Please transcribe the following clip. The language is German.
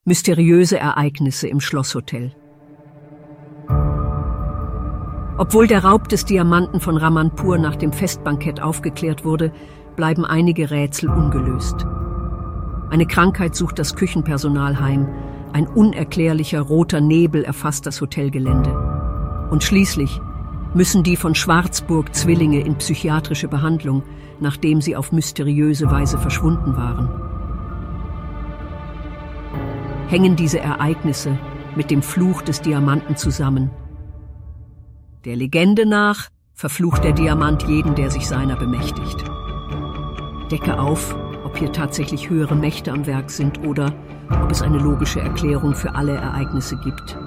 Mysteriöse Ereignisse im Schlosshotel. Obwohl der Raub des Diamanten von Ramanpur nach dem Festbankett aufgeklärt wurde, bleiben einige Rätsel ungelöst. Eine Krankheit sucht das Küchenpersonal heim, ein unerklärlicher roter Nebel erfasst das Hotelgelände. Und schließlich müssen die von Schwarzburg Zwillinge in psychiatrische Behandlung, nachdem sie auf mysteriöse Weise verschwunden waren. Hängen diese Ereignisse mit dem Fluch des Diamanten zusammen? Der Legende nach verflucht der Diamant jeden, der sich seiner bemächtigt. Decke auf, ob hier tatsächlich höhere Mächte am Werk sind oder ob es eine logische Erklärung für alle Ereignisse gibt.